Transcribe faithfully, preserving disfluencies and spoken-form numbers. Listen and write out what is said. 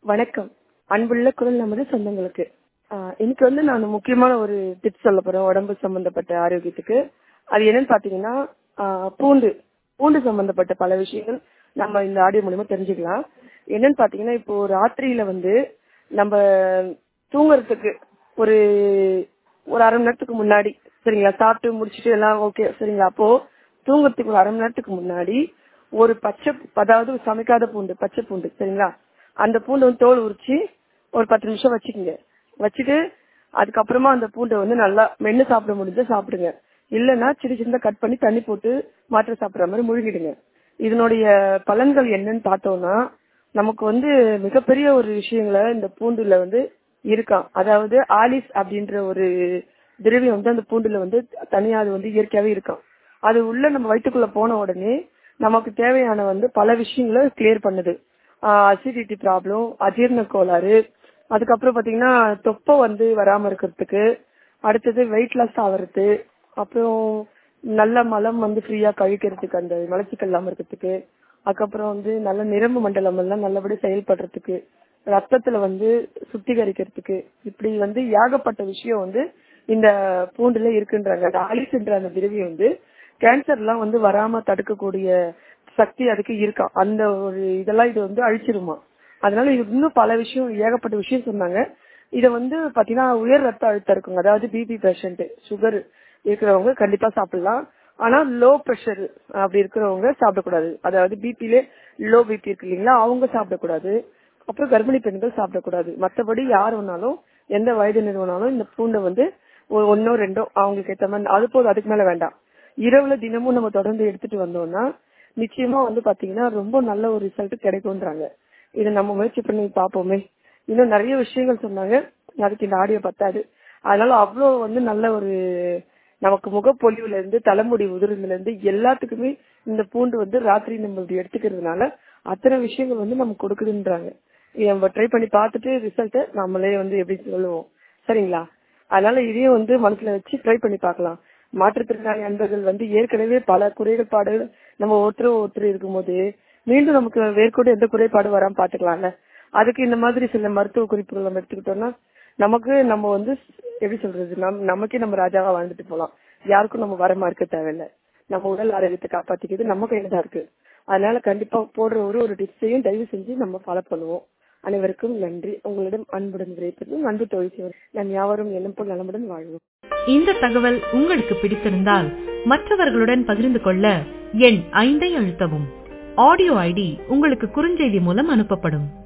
வணக்கம். அன்புள்ள குரல் நமது சொந்தங்களுக்கு. ஆஹ் இன்னைக்கு வந்து நான் முக்கியமான ஒரு டிப்ஸ் சொல்ல போறேன் உடம்பு சம்பந்தப்பட்ட ஆரோக்கியத்துக்கு. அது என்னன்னு பாத்தீங்கன்னா, ஆஹ் பூண்டு பூண்டு சம்பந்தப்பட்ட பல விஷயங்கள் நம்ம இந்த ஆடியோ மூலமா தெரிஞ்சுக்கலாம். என்னன்னு பாத்தீங்கன்னா, இப்போ ராத்திரியில வந்து நம்ம தூங்குறதுக்கு ஒரு ஒரு அரை மணி நேரத்துக்கு முன்னாடி, சரிங்களா, சாப்பிட்டு முடிச்சுட்டு எல்லாம் ஓகே சரிங்களா, அப்போ தூங்குறதுக்கு ஒரு அரை மணி நேரத்துக்கு முன்னாடி ஒரு பச்சை, அதாவது சமைக்காத பூண்டு, பச்சை பூண்டு, சரிங்களா, அந்த பூண்டு வந்து தோல் உரிச்சு ஒரு பத்து நிமிஷம் வச்சுக்கோங்க. வச்சுட்டு அதுக்கப்புறமா அந்த பூண்டை வந்து நல்லா மென்னு சாப்பிட முடிஞ்சா சாப்பிடுங்க. இல்லைன்னா சின்ன சின்ன கட் பண்ணி தண்ணி போட்டு மாத்திரை சாப்பிடுற மாதிரி முழுங்கிடுங்க. இதனுடைய பலன்கள் என்னன்னு பார்த்தோம்னா, நமக்கு வந்து மிகப்பெரிய ஒரு விஷயங்களை இந்த பூண்டுல வந்து இருக்காம். அதாவது ஆலிஸ் அப்படின்ற ஒரு திரவியம் வந்து அந்த பூண்டுல வந்து தனியா அது வந்து இயற்கையாவே இருக்காம். அது உள்ள நம்ம வயிற்றுக்குள்ள போன உடனே நமக்கு தேவையான வந்து பல விஷயங்களை கிளியர் பண்ணுது. அசிடிட்டி ப்ராப்ளம், அஜீரண கோளாறு, அதுக்கப்புறம் பாத்தீங்கன்னா தொப்பை வந்து வராம இருக்கிறதுக்கு, அடுத்தது வெயிட் லாஸ் ஆகிறது, அப்புறம் நல்ல மலம் வந்து ஃப்ரீயா கழிக்கிறதுக்கு, அந்த மலச்சிக்கல் இல்லாம இருக்கிறதுக்கு, அதுக்கப்புறம் வந்து நல்ல நரம்பு மண்டலம் எல்லாம் நல்லபடி செயல்படுறதுக்கு, ரத்தத்துல வந்து சுத்திகரிக்கிறதுக்கு, இப்படி வந்து ஏகப்பட்ட விஷயம் வந்து இந்த பூண்டுல இருக்குன்றாங்க. அந்த ஆலிஸ்ன்ற அந்த திரவியம் வந்து கேன்சர் எல்லாம் வந்து வராம தடுக்கக்கூடிய சக்தி அதுக்கு இருக்கா. அந்த ஒரு இதெல்லாம் இது வந்து அழிச்சிருமா. அதனால இது இன்னும் பல விஷயம், ஏகப்பட்ட விஷயம் சொன்னாங்க. இத வந்து பாத்தீங்கன்னா உயர் ரத்த அழுத்தம் இருக்குங்க, அதாவது பிபி பேஷண்ட், சுகர் இருக்கிறவங்க கண்டிப்பா சாப்பிடலாம். ஆனா லோ பிரஷர் அப்படி இருக்கிறவங்க சாப்பிடக்கூடாது. அதாவது பிபிலே லோ பிபி இருக்கு இல்லைங்களா, அவங்க சாப்பிடக்கூடாது. அப்புறம் கர்ப்பிணி பெண்கள் சாப்பிடக்கூடாது. மற்றபடி யார் வேணாலும், எந்த வயது நிறுவனாலும் இந்த பூண்டை வந்து ஒன்னோ ரெண்டோ அவங்களுக்கு ஏற்ற மாதிரி, அது போதும், அதுக்கு மேல வேண்டாம். இரவுல தினமும் நம்ம தொடர்ந்து எடுத்துட்டு வந்தோம்னா நிச்சயமா வந்து பாத்தீங்கன்னா ரொம்ப நல்ல ஒரு ரிசல்ட் கிடைக்கும்ன்றாங்க. இதை நம்ம முயற்சி பண்ணி பார்ப்போமே. இன்னும் நிறைய விஷயங்கள் சொன்னாங்க, அதுக்கு இந்த ஆடியோ பத்தாது. அதனால அவ்வளோ வந்து நல்ல ஒரு நமக்கு முகப்பொலிவுல இருந்து தலைமுடி உதிர்ந்துல இருந்து எல்லாத்துக்குமே இந்த பூண்டு வந்து ராத்திரி நம்ம இப்படி எடுத்துக்கிறதுனால அத்தனை விஷயங்கள் வந்து நமக்கு கொடுக்குதுன்றாங்க. இதை நம்ம ட்ரை பண்ணி பார்த்துட்டு ரிசல்ட்டை நம்மளே வந்து எப்படி சொல்லுவோம், சரிங்களா. அதனால இதையும் வந்து மனசுல வச்சு ட்ரை பண்ணி பார்க்கலாம். மாற்றுத்திறனாளி அன்பர்கள் வந்து ஏற்கனவே பல குறைபாடு நம்ம ஒருத்தர் ஒருத்தர் இருக்கும்போது மீண்டும் நமக்கு வேர்க்கொண்டு எந்த குறைபாடு வராம பாத்துக்கலாம்ல. அதுக்கு இந்த மாதிரி சில மருத்துவ குறிப்புகள் நம்ம எடுத்துக்கிட்டோம்னா நமக்கு நம்ம வந்து எப்படி சொல்றது, நம் நமக்கே நம்ம ராஜாவா வாழ்ந்துட்டு போலாம். யாருக்கும் நம்ம வரமா இருக்க தேவையில்லை. நம்ம உடல் ஆரோக்கியத்தை காப்பாத்திக்கிறது நம்ம கையில தான் இருக்கு. அதனால கண்டிப்பா போடுற ஒரு ஒரு டிப்ஸையும் தயவு செஞ்சு நம்ம ஃபாலோ பண்ணுவோம். அனைவருக்கும் நன்றி. உங்களிடம் அன்புடன் விரைப்பது அன்பு தோழி. நான் யாவரும் எண்ணம் போல் நலமுடன் வாழ்வோம். இந்த தகவல் உங்களுக்கு பிடித்திருந்தால் மற்றவர்களுடன் பகிர்ந்து கொள்ள எண் ஐந்தை அழுத்தவும். ஆடியோ ஐடி உங்களுக்கு குறுஞ்செய்தி மூலம் அனுப்பப்படும்.